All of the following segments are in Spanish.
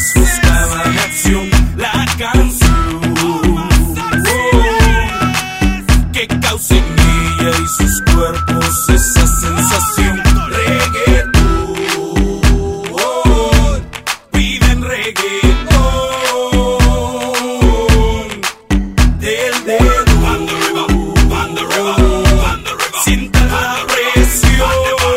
amigas buscaban acción. La canción que causa en ella y sus cuerpos esa sensación. Reggaetón, piden reggaetón. Del dedo, banda arriba, sienta la presión.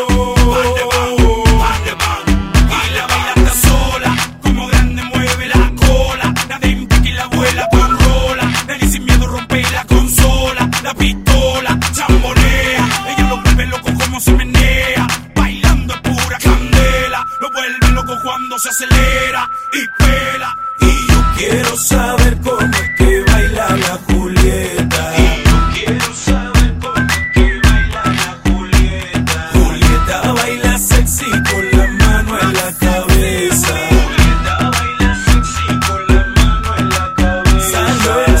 Y la bailanta sola, como grande mueve la cola. La de Impec y la abuela con rola. Nadie sin miedo rompe la consola. La pistola chambonea, ella lo vuelve loco como se menea. Bailando es pura candela, lo vuelve loco cuando se acelera y pela. Y yo quiero saber cómo es que baila la Julieta. Y yo quiero saber cómo es que baila la Julieta. Julieta baila sexy con la mano en la cabeza. Julieta baila sexy con la mano en la cabeza. Salió el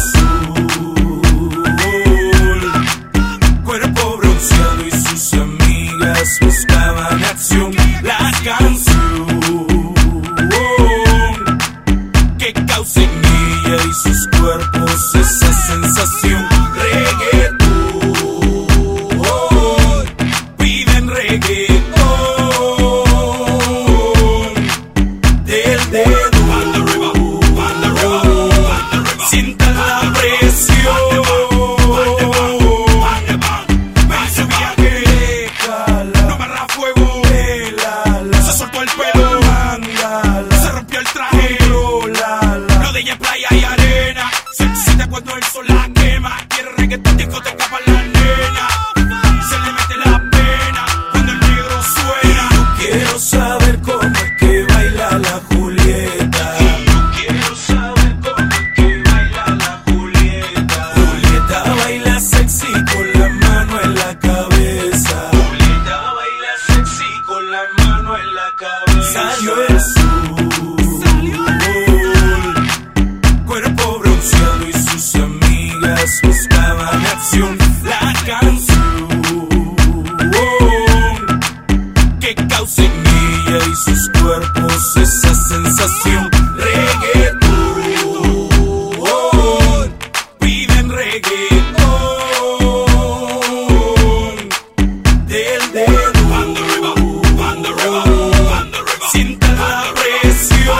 sol, cuerpo bronceado y sus amigas buscaban acción. La canción que causa en ella y sus cuerpos esa sensación. Reggaetón, piden reggaetón. Del dedo, banda arriba, sienta la presión. Ese viaje, no me arra fuego. Se soltó el pelo, se rompió el traje. Lo de ella es playa y arena. Se excita cuando el sol la quema. Quiere reggaetón, discoteca para la nena. Se le mete la pena cuando el negro suena. Yo quiero saber cómo es que baila la Julieta. Yo quiero saber cómo es que baila la Julieta. Julieta baila sexy con la mano en la cabeza. Julieta baila sexy con la mano en la cabeza. Salió el sol, cuerpo bronceado y sus amigas buscaban acción. La canción que causa en ella y sus cuerpos esa sensación. Reggaetón, piden reggaetón. Del dedo, banda arriba, sienta la presión.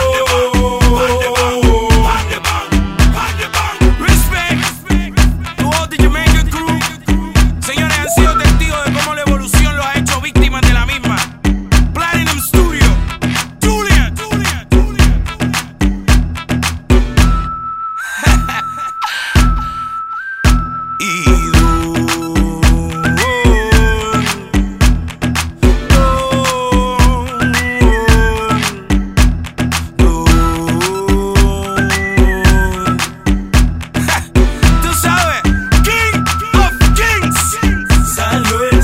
Respect to all the Jamaican crew. Señores, han sido testigos de cómo la evolución los ha hecho víctimas de la misma. Platinum Studio, Juliet. Y tú sabes, King of Kings. Salió el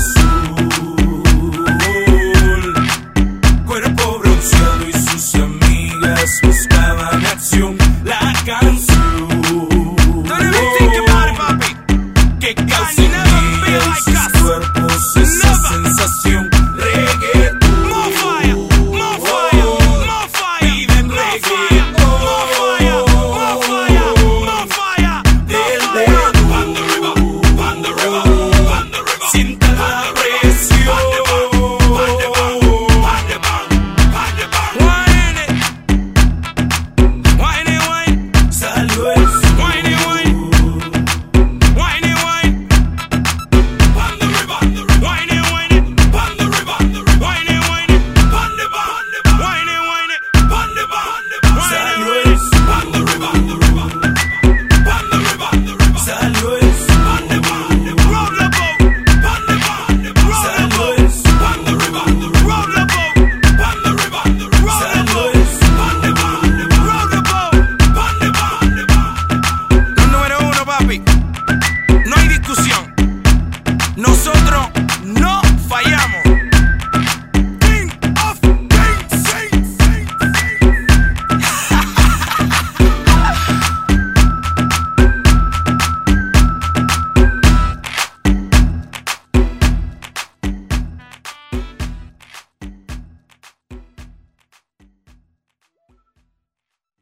sol, cuerpo bronceado y sus amigas buscaban acción. La canción